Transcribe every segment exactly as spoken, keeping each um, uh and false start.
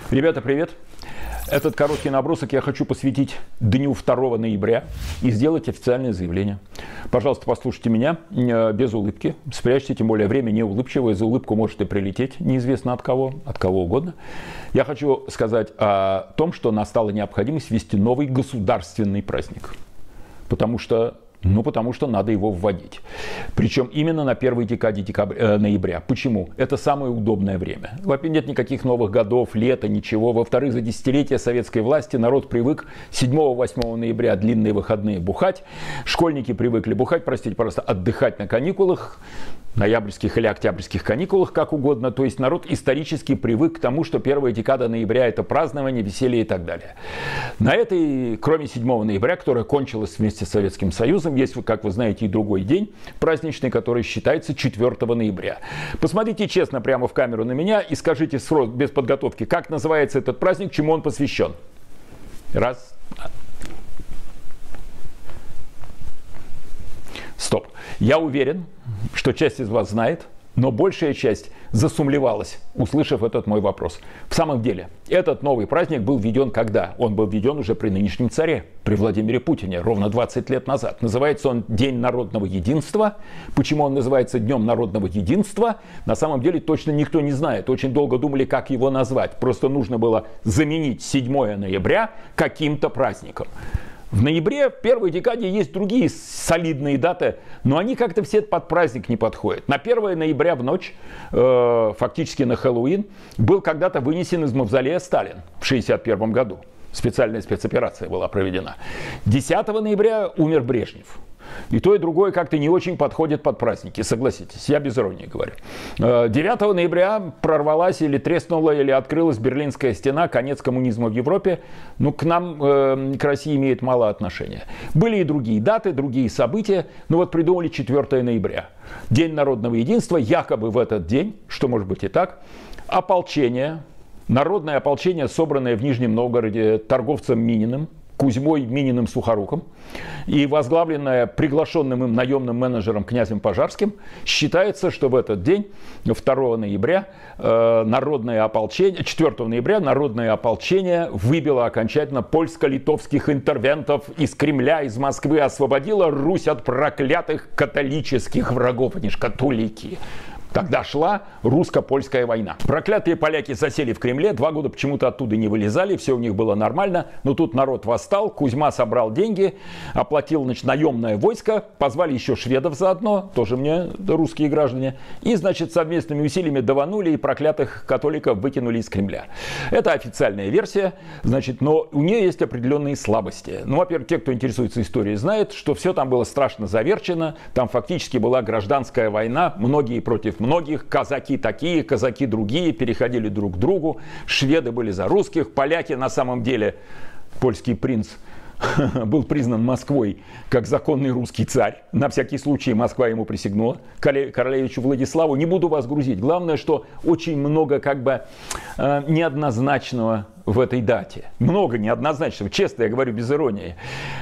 Ребята, привет! Этот короткий набросок я хочу посвятить дню второго ноября и сделать официальное заявление. Пожалуйста, послушайте меня без улыбки. Спрячьте, тем более время не улыбчивое. За улыбку может и прилететь неизвестно от кого, от кого угодно. Я хочу сказать о том, что настала необходимость ввести новый государственный праздник. Потому что... Ну, потому что надо его вводить. Причем именно на первой декаде декабря, э, ноября. Почему? Это самое удобное время. Во-первых, нет никаких новых годов, лета, ничего. Во-вторых, за десятилетия советской власти народ привык седьмого-восьмого ноября длинные выходные бухать. Школьники привыкли бухать, простите, просто отдыхать на каникулах, ноябрьских или октябрьских каникулах, как угодно. То есть народ исторически привык к тому, что первая декада ноября – это празднование, веселье и так далее. На этой, кроме седьмого ноября, которая кончилась вместе с Советским Союзом, есть, как вы знаете, и другой день праздничный, который считается четвёртого ноября. Посмотрите честно прямо в камеру на меня и скажите сразу, без подготовки, как называется этот праздник, чему он посвящен. Раз. Стоп. Я уверен, что часть из вас знает, но большая часть засумлевалась, услышав этот мой вопрос. В самом деле, этот новый праздник был введен когда? Он был введен уже при нынешнем царе, при Владимире Путине, ровно двадцать лет назад. Называется он День народного единства. Почему он называется Днем народного единства? На самом деле точно никто не знает. Очень долго думали, как его назвать. Просто нужно было заменить седьмое ноября каким-то праздником. В ноябре, в первой декаде, есть другие солидные даты, но они как-то все под праздник не подходят. На первое ноября в ночь, э, фактически на Хэллоуин, был когда-то вынесен из мавзолея Сталин в шестьдесят первом году. Специальная спецоперация была проведена. десятого ноября умер Брежнев. И то, и другое как-то не очень подходит под праздники, согласитесь, я без иронии говорю. девятого ноября прорвалась или треснула, или открылась Берлинская стена, конец коммунизма в Европе. Ну, к нам, к России имеет мало отношения. Были и другие даты, другие события, но вот придумали четвёртого ноября. День народного единства, якобы в этот день, что может быть и так, ополчение, народное ополчение, собранное в Нижнем Новгороде торговцем Мининым, Кузьмой Мининым Сухоруком, и возглавленная приглашенным им наемным менеджером князем Пожарским, считается, что в этот день, второго ноября, э, народное ополчение, четвёртого ноября, народное ополчение выбило окончательно польско-литовских интервентов из Кремля, из Москвы, освободило Русь от проклятых католических врагов, они ж католики. Тогда шла русско-польская война. Проклятые поляки засели в Кремле, два года почему-то оттуда не вылезали, все у них было нормально. Но тут народ восстал, Кузьма собрал деньги, оплатил, значит, наемное войско, позвали еще шведов заодно, тоже мне русские граждане. И, значит, совместными усилиями даванули и проклятых католиков выкинули из Кремля. Это официальная версия, значит, но у нее есть определенные слабости. Ну, во-первых, те, кто интересуется историей, знают, что все там было страшно заверчено, там фактически была гражданская война, многие против многих, казаки такие, казаки другие, переходили друг к другу, шведы были за русских, поляки на самом деле, польский принц был признан Москвой как законный русский царь. На всякий случай Москва ему присягнула, королевичу Владиславу. Не буду вас грузить. Главное, что очень много как бы э, неоднозначного в этой дате. Много неоднозначного. Честно, я говорю без иронии.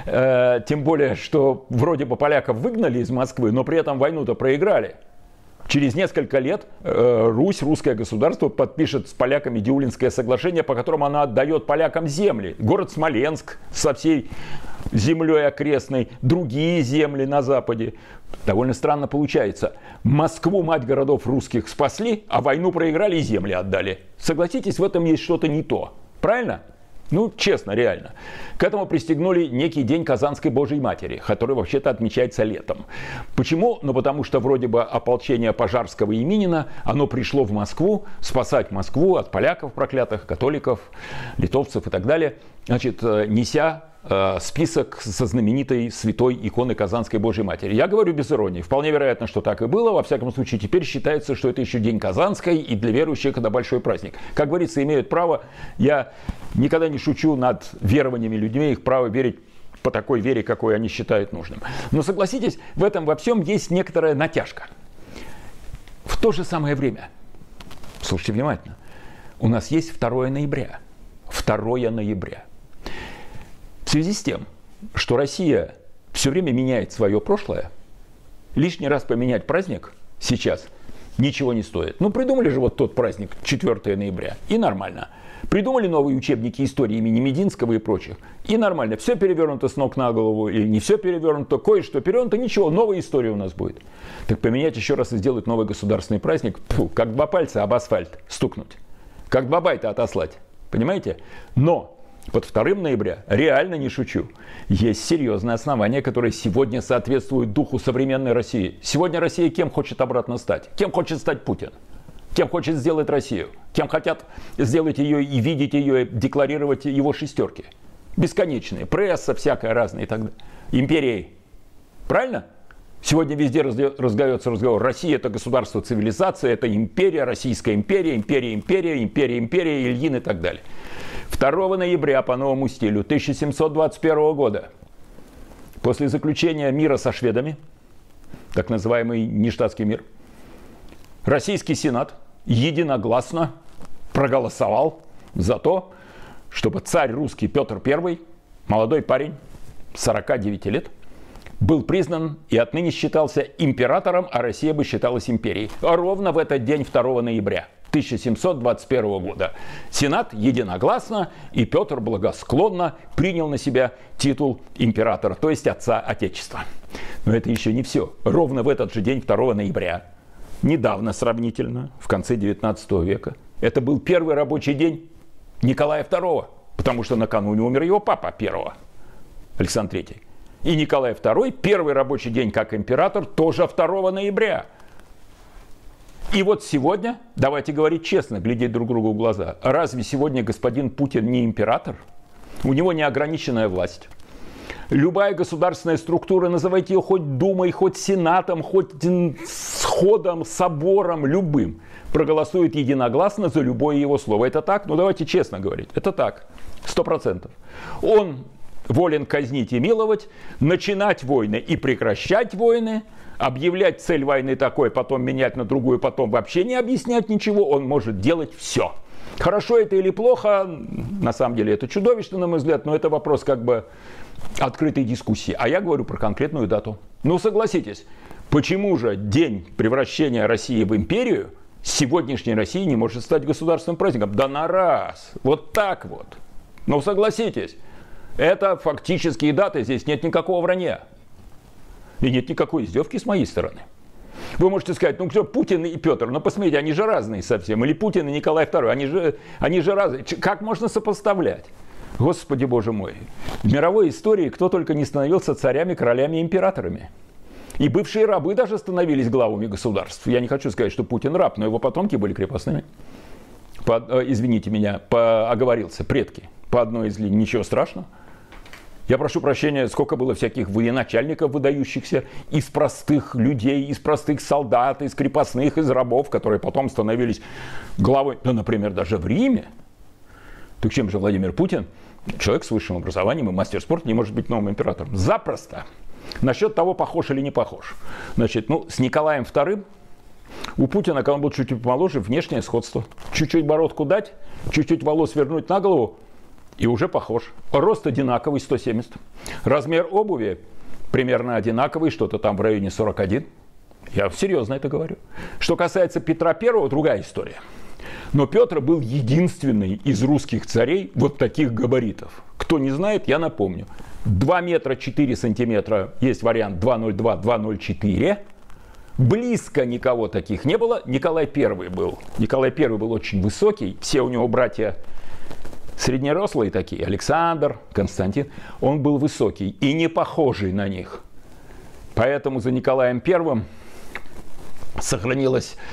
Э, тем более, что вроде бы поляков выгнали из Москвы, но при этом войну-то проиграли. Через несколько лет э, Русь, русское государство, подпишет с поляками Диулинское соглашение, по которому она отдает полякам земли. Город Смоленск со всей землей окрестной, другие земли на западе. Довольно странно получается. Москву, мать городов русских, спасли, а войну проиграли и земли отдали. Согласитесь, в этом есть что-то не то. Правильно? Ну, честно, реально. К этому пристегнули некий День Казанской Божьей Матери, который вообще-то отмечается летом. Почему? Ну, потому что вроде бы ополчение Пожарского и Минина, оно пришло в Москву спасать Москву от поляков проклятых, католиков, литовцев и так далее, значит, неся э, список со знаменитой святой иконы Казанской Божьей Матери. Я говорю без иронии. Вполне вероятно, что так и было. Во всяком случае, теперь считается, что это еще День Казанской, и для верующих это большой праздник. Как говорится, имеют право. Я никогда не шучу над верованиями людей, их право верить по такой вере, какой они считают нужным. Но согласитесь, в этом во всем есть некоторая натяжка. В то же самое время, слушайте внимательно, у нас есть второго ноября. второго ноября. В связи с тем, что Россия все время меняет свое прошлое, лишний раз поменять праздник сейчас ничего не стоит. Ну, придумали же вот тот праздник четвёртого ноября, и нормально. Придумали новые учебники истории имени Мединского и прочих. И нормально. Все перевернуто с ног на голову или не все перевернуто, кое-что перевернуто, ничего, новая история у нас будет. Так поменять еще раз и сделать новый государственный праздник, фу, как два пальца об асфальт стукнуть. Как два байта отослать. Понимаете? Но под вторым ноября, реально не шучу, есть серьезные основания, которые сегодня соответствуют духу современной России. Сегодня Россия кем хочет обратно стать? Кем хочет стать Путин? Кем хочет сделать Россию? Кем хотят сделать ее и видеть ее, декларировать его шестерки? Бесконечные. Пресса всякая разная и так далее. Империей. Правильно? Сегодня везде разгорается разговор. Россия – это государство цивилизация, это империя, Российская империя, империя, империя, империя, империя, Ильин и так далее. второго ноября по новому стилю тысяча семьсот двадцать первого года, после заключения мира со шведами, так называемый Ништадтский мир, Российский Сенат единогласно проголосовал за то, чтобы царь русский Петр Первый, молодой парень, сорока девяти лет, был признан и отныне считался императором, а Россия бы считалась империей. Ровно в этот день, второго ноября тысяча семьсот двадцать первого года. Сенат единогласно и Петр благосклонно принял на себя титул императора, то есть отца Отечества. Но это еще не все. Ровно в этот же день, второго ноября, недавно сравнительно, в конце девятнадцатого века, это был первый рабочий день Николая Второго, потому что накануне умер его папа первого, Александр Третий. И Николай Второй, первый рабочий день как император, тоже второго ноября. И вот сегодня, давайте говорить честно, глядеть друг другу в глаза, разве сегодня господин Путин не император? У него неограниченная власть. Любая государственная структура, называйте ее хоть Думой, хоть Сенатом, хоть сходом, собором, любым, проголосует единогласно за любое его слово. Это так? Ну давайте честно говорить. Это так. Сто процентов. Он волен казнить и миловать, начинать войны и прекращать войны, объявлять цель войны такой, потом менять на другую, потом вообще не объяснять ничего. Он может делать все. Хорошо это или плохо, на самом деле это чудовищно, на мой взгляд, но это вопрос как бы открытой дискуссии. А я говорю про конкретную дату. Ну согласитесь, почему же день превращения России в империю сегодняшней России не может стать государственным праздником? Да на раз. Вот так вот. Ну согласитесь. Это фактические даты, здесь нет никакого вранья. И нет никакой издевки с моей стороны. Вы можете сказать, ну кто, Путин и Петр, ну посмотрите, они же разные совсем. Или Путин и Николай Второй, они же, они же разные. Как можно сопоставлять? Господи боже мой. В мировой истории кто только не становился царями, королями и императорами. И бывшие рабы даже становились главами государств. Я не хочу сказать, что Путин раб, но его потомки были крепостными. По, извините меня, по, оговорился, предки. По одной из линий, ничего страшного. Я прошу прощения, сколько было всяких военачальников выдающихся, из простых людей, из простых солдат, из крепостных, из рабов, которые потом становились главой, да, например, даже в Риме. Так чем же Владимир Путин, человек с высшим образованием и мастер спорта, не может быть новым императором? Запросто. Насчет того, похож или не похож. Значит, ну, с Николаем Вторым у Путина, когда он был чуть-чуть помоложе, внешнее сходство. Чуть-чуть бородку дать, чуть-чуть волос вернуть на голову, и уже похож. Рост одинаковый, сто семьдесят. Размер обуви примерно одинаковый, что-то там в районе сорок один. Я серьезно это говорю. Что касается Петра Первого, другая история. Но Петр был единственный из русских царей вот таких габаритов. Кто не знает, я напомню. два метра четыре сантиметра, есть вариант два ноль два - два ноль четыре. Близко никого таких не было. Николай Первый был. Николай Первый был очень высокий. Все у него братья среднерослые такие, Александр, Константин, он был высокий и не похожий на них. Поэтому за Николаем Первым сохранилась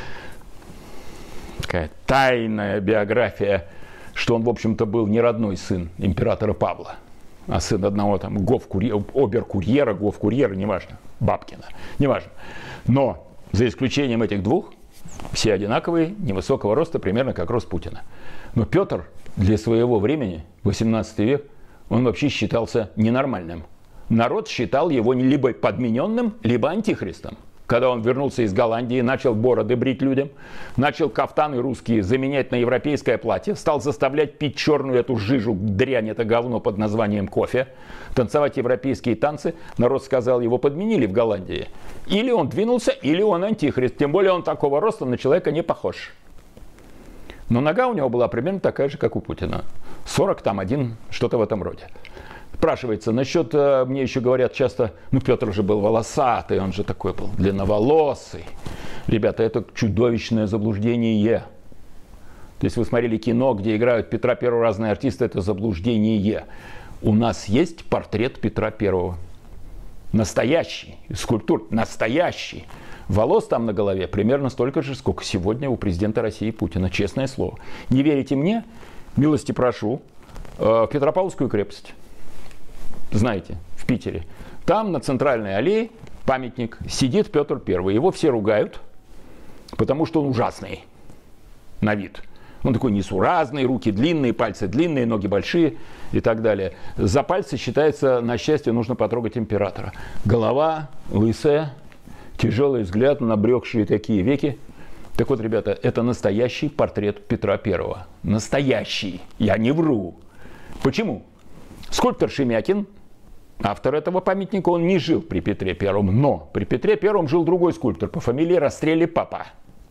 такая тайная биография, что он, в общем-то, был не родной сын императора Павла, а сын одного там гоф-курьера, обер-курьера, гоф-курьера, неважно, Бабкина, неважно. Но за исключением этих двух, все одинаковые, невысокого роста, примерно как рост Путина. Но Петр для своего времени, восемнадцатый век, он вообще считался ненормальным. Народ считал его либо подмененным, либо антихристом. Когда он вернулся из Голландии, начал бороды брить людям, начал кафтаны русские заменять на европейское платье, стал заставлять пить черную эту жижу, дрянь, это говно под названием кофе, танцевать европейские танцы, народ сказал, его подменили в Голландии. Или он двинулся, или он антихрист. Тем более он такого роста на человека не похож. Но нога у него была примерно такая же, как у Путина. сорок там один, что-то в этом роде. Спрашивается, насчет, мне еще говорят часто, ну Петр же был волосатый, он же такой был длинноволосый. Ребята, это чудовищное заблуждение. Если вы смотрели кино, где играют Петра Первого разные артисты, это заблуждение. У нас есть портрет Петра Первого. Настоящий, скульптур, настоящий. Волос там на голове примерно столько же, сколько сегодня у президента России Путина. Честное слово. Не верите мне? Милости прошу. В Петропавловскую крепость. Знаете, в Питере. Там на центральной аллее памятник сидит Петр Первый. Его все ругают, потому что он ужасный на вид. Он такой несуразный, руки длинные, пальцы длинные, ноги большие и так далее. За пальцы, считается, на счастье нужно потрогать императора. Голова лысая, тяжелый взгляд, набрекшие такие веки. Так вот, ребята, это настоящий портрет Петра Первого. Настоящий. Я не вру. Почему? Скульптор Шемякин, автор этого памятника, он не жил при Петре Первом, но при Петре Первом жил другой скульптор по фамилии Растрелли Папа.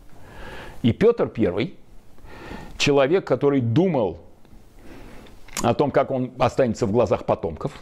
И Петр Первый, человек, который думал о том, как он останется в глазах потомков,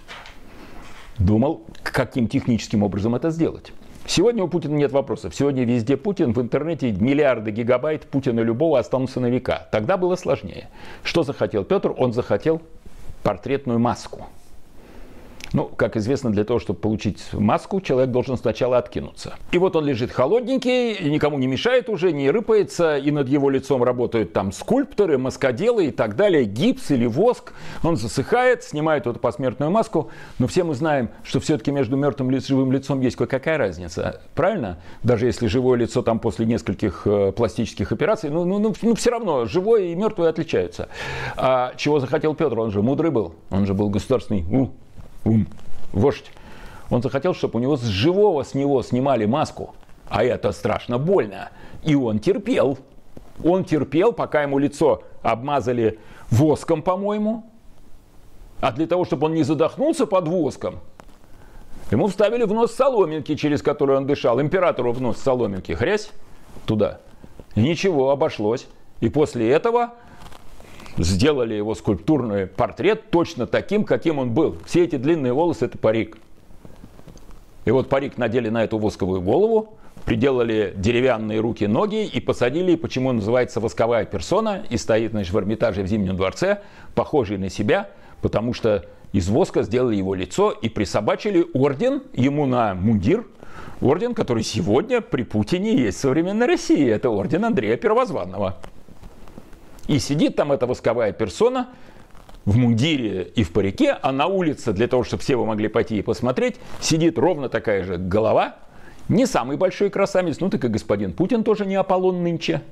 думал, каким техническим образом это сделать. Сегодня у Путина нет вопросов. Сегодня везде Путин, в интернете миллиарды гигабайт Путина любого останутся на века. Тогда было сложнее. Что захотел Петр? Он захотел портретную маску. Ну, как известно, для того, чтобы получить маску, человек должен сначала откинуться. И вот он лежит холодненький, никому не мешает уже, не рыпается, и над его лицом работают там скульпторы, маскоделы и так далее, гипс или воск. Он засыхает, снимает эту посмертную маску, но все мы знаем, что все-таки между мертвым и живым лицом есть кое-какая разница. Правильно? Даже если живое лицо там после нескольких э, пластических операций, ну, ну, ну, ну все равно живое и мертвое отличаются. А чего захотел Петр? Он же мудрый был, он же был государственный ум. Ум, вождь. Он захотел, чтобы у него с живого с него снимали маску. А это страшно больно. И он терпел. Он терпел, пока ему лицо обмазали воском, по-моему. А для того, чтобы он не задохнулся под воском, ему вставили в нос соломинки, через которые он дышал. Императору в нос соломинки. Хрясь туда. И ничего, обошлось. И после этого сделали его скульптурный портрет точно таким, каким он был. Все эти длинные волосы – это парик. И вот парик надели на эту восковую голову, приделали деревянные руки, ноги и посадили, почему он называется восковая персона, и стоит, значит, в Эрмитаже в Зимнем дворце, похожий на себя, потому что из воска сделали его лицо и присобачили орден ему на мундир. Орден, который сегодня при Путине есть в современной России. Это орден Андрея Первозванного. И сидит там эта восковая персона в мундире и в парике, а на улице, для того, чтобы все вы могли пойти и посмотреть, сидит ровно такая же голова. Не самый большой красавец, ну так и господин Путин тоже не Аполлон нынче.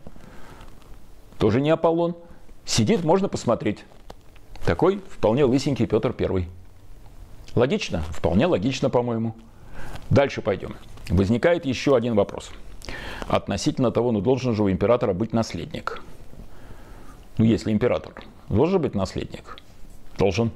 Тоже не Аполлон. Сидит, можно посмотреть. Такой вполне лысенький Петр Первый. Логично? Вполне логично, по-моему. Дальше пойдем. Возникает еще один вопрос. Относительно того, ну должен же у императора быть наследник. Ну, если император, должен быть наследник? Должен.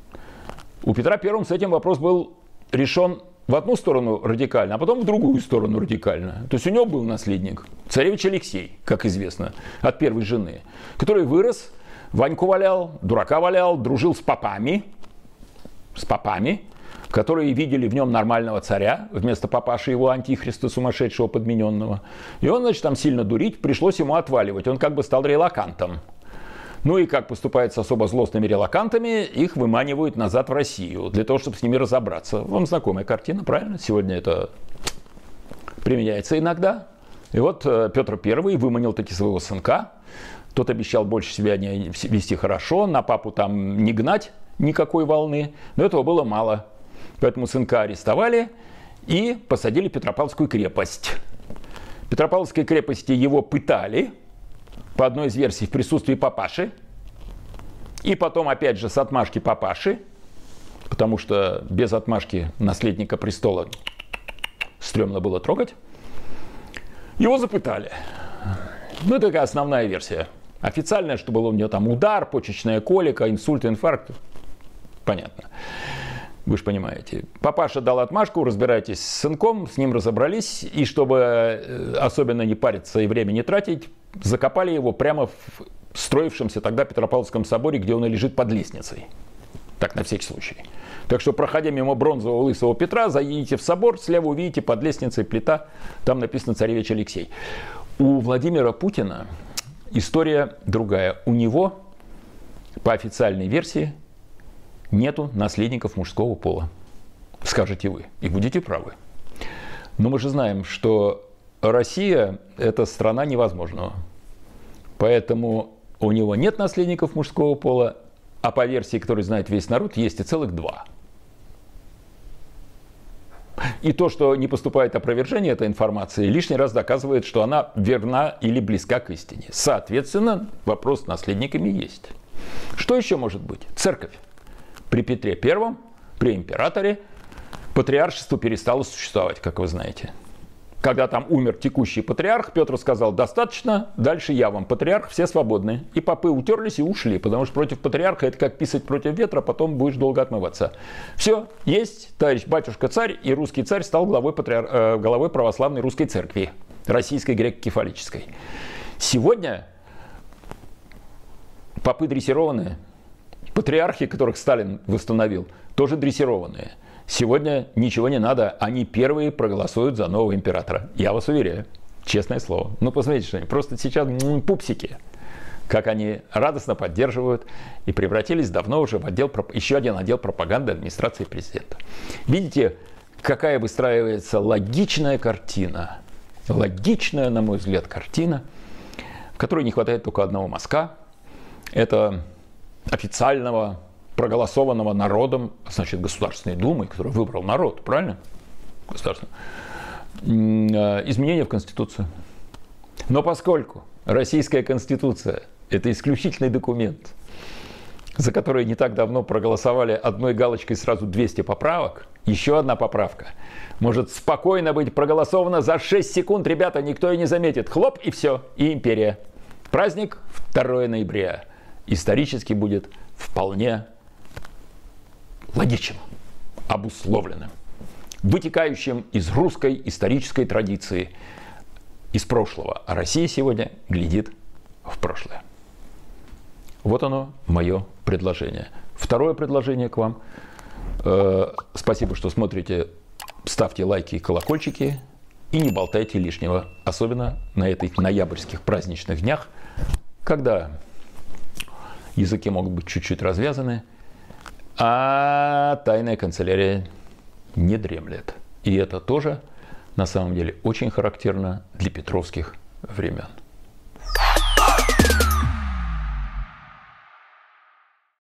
У Петра Первого с этим вопрос был решен в одну сторону радикально, а потом в другую сторону радикально. То есть у него был наследник, царевич Алексей, как известно, от первой жены, который вырос, Ваньку валял, дурака валял, дружил с попами, с попами, которые видели в нем нормального царя, вместо папаши его антихриста сумасшедшего подмененного. И он, значит, там сильно дурить, пришлось ему отваливать. Он как бы стал релокантом. Ну и как поступает с особо злостными релокантами, их выманивают назад в Россию, для того, чтобы с ними разобраться. Вам знакомая картина, правильно? Сегодня это применяется иногда. И вот Петр Первый выманил таки своего сынка. Тот обещал больше себя не вести хорошо, на папу там не гнать никакой волны. Но этого было мало. Поэтому сынка арестовали и посадили в Петропавловскую крепость. В Петропавловской крепости его пытали, по одной из версий, в присутствии папаши. И потом, опять же, с отмашки папаши, потому что без отмашки наследника престола стрёмно было трогать. Его запытали. Ну, это такая основная версия. Официальная, что было у него там удар, почечная колика, инсульт, инфаркт. Понятно. Вы же понимаете. Папаша дал отмашку, разбирайтесь с сынком, с ним разобрались. И чтобы особенно не париться и время не тратить, закопали его прямо в строившемся тогда Петропавловском соборе, где он и лежит под лестницей. Так, на всякий случай. Так что, проходя мимо бронзового лысого Петра, заедете в собор, слева увидите под лестницей плита, там написано «Царевич Алексей». У Владимира Путина история другая. У него, по официальной версии, нету наследников мужского пола. Скажете вы, и будете правы. Но мы же знаем, что Россия – это страна невозможного. Поэтому у него нет наследников мужского пола, а по версии, которую знает весь народ, есть и целых два. И то, что не поступает опровержение этой информации, лишний раз доказывает, что она верна или близка к истине. Соответственно, вопрос с наследниками есть. Что еще может быть? Церковь. При Петре Первом, при императоре, патриаршество перестало существовать, как вы знаете. Когда там умер текущий патриарх, Петр сказал: достаточно, дальше я вам патриарх, все свободны. И попы утерлись и ушли, потому что против патриарха это как писать против ветра, потом будешь долго отмываться. Все, есть, товарищ батюшка-царь, и русский царь стал главой, патриар... э, главой православной русской церкви, российской греко-кефалической. Сегодня попы дрессированные, патриархи, которых Сталин восстановил, тоже дрессированные. Сегодня ничего не надо, они первые проголосуют за нового императора. Я вас уверяю, честное слово. Ну, посмотрите, что они просто сейчас пупсики, как они радостно поддерживают и превратились давно уже в отдел, еще один отдел пропаганды администрации президента. Видите, какая выстраивается логичная картина, логичная, на мой взгляд, картина, в которой не хватает только одного мазка. Это официального, проголосованного народом, значит, Государственной Думой, которую выбрал народ, правильно? Государственную. Изменения в Конституцию. Но поскольку Российская Конституция – это исключительный документ, за который не так давно проголосовали одной галочкой сразу двести поправок, еще одна поправка может спокойно быть проголосована за шесть секунд, ребята, никто и не заметит. Хлоп, и все, и империя. Праздник второго ноября. Исторически будет вполне логичным, обусловленным, вытекающим из русской исторической традиции, из прошлого. А Россия сегодня глядит в прошлое. Вот оно, мое предложение. Второе предложение к вам. Э, спасибо, что смотрите. Ставьте лайки и колокольчики. И не болтайте лишнего. Особенно на этих ноябрьских праздничных днях, когда языки могут быть чуть-чуть развязаны, а тайная канцелярия не дремлет. И это тоже, на самом деле, очень характерно для петровских времен.